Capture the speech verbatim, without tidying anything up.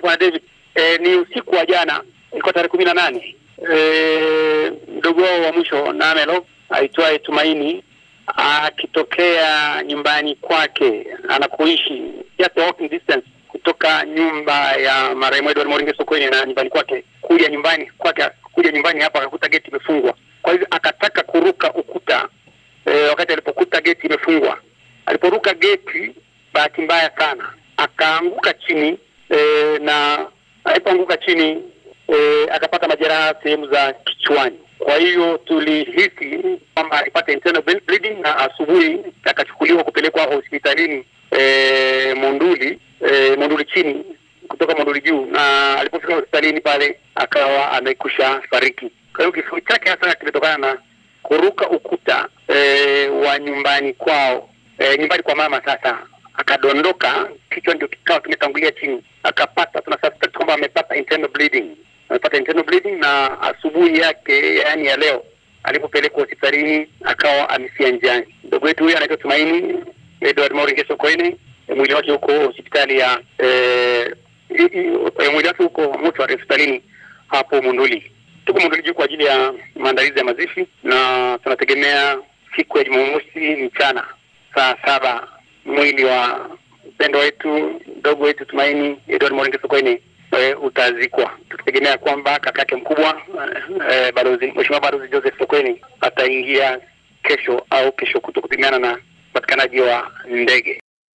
Bwana David, e, ni usiku wa jana, ilikuwa tarehe kumi na nane. Eh, ndugu wa mwisho Namelo aitwaye Tumaini akitokea nyumbani kwake anakoishi, just walking distance kutoka nyumba ya marehemu Edward Moringe Sokoine na nyumbani kwake, kuja nyumbani kwake kuja nyumbani hapa akakuta geti imefungwa. Kwa hivyo akataka kuruka ukuta. E, wakati alipokuta geti imefungwa, aliporuka geti, bahati mbaya sana akaanguka chini, e, na alipoanguka chini e, akapata majeraha sehemu za kichwani. Kwa hiyo tulihisi kwamba alipata internal bleeding, na asubuhi akachukuliwa kupelekwa hospitalini e, Monduli e, Monduli chini kutoka Monduli juu, na alipofika hospitalini pale akawa amekusha fariki. Kwa hiyo kifo chake hasa kimetokana na kuruka ukuta e, wa nyumbani kwao, e, nyumbani kwa mama. Sasa akadondoka, kichwa ndio kikao kimetangulia chini, akapata, tunasuspect kwamba amepata internal bleeding amepata internal bleeding na asubuhi yake, yani ya leo, alipopelekwa hospitalini akawa amefia njiani. Ndugu wetu huyu anaitwa Tumaini Edward Moringe Sokoine, mwili wake huko hospitali ya eh mwili wake huko mtu hospitalini hapo Monduli. Tuko Monduli kwa ajili ya maandalizi ya mazishi, na tunategemea siku ya Jumamosi mchana saa saba mwili wa mpendo wetu ndugu wetu Tumaini Edward Moringe Sokoine e, utazikwa. Tukitegemea kwamba kakake mkubwa e, balozi Mheshimiwa Balozi Joseph Sokoine ataingia kesho au kesho kuto kupingana na patikanaji wa ndege.